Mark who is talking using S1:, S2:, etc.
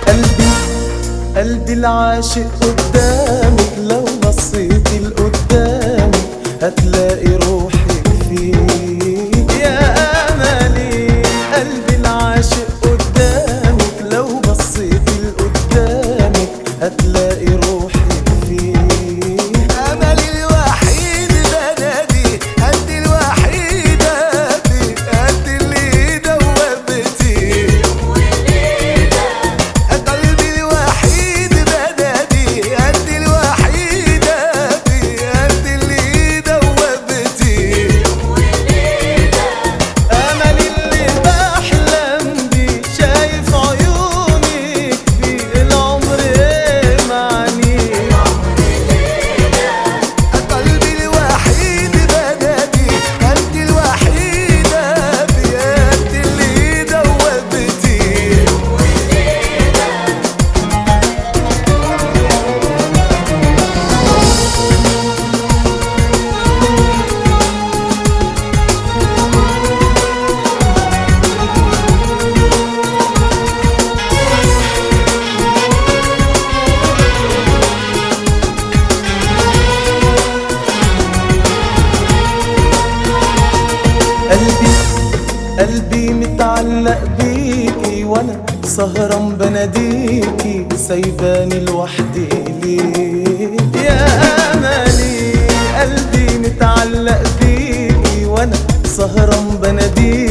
S1: قلبي العاشق قدامك، لو بصيتي لقدامك هتلاقي روحك فيك يا املي. قلبي العاشق قدامك، لو بصيتي لقدامك هتلاقي روحك فيك.
S2: املي الوحيد بنادي، انت الوحيده في قد اللي دوبتي. قلبي الوحيد بنادي، انت الوحيده في قد اللي دوبتي.
S1: املي اللي بحلم بيه شايف عيونك فيه، العمر معني.
S2: قلبي الوحيد بنادي، انت الوحيده في قد اللي دوبتي.
S1: قلبي متعلق بيكي، وانا سهران بناديكي، سايباني لوحدي ليه يا املي. قلبي متعلق بيكي، وانا سهران بناديكي،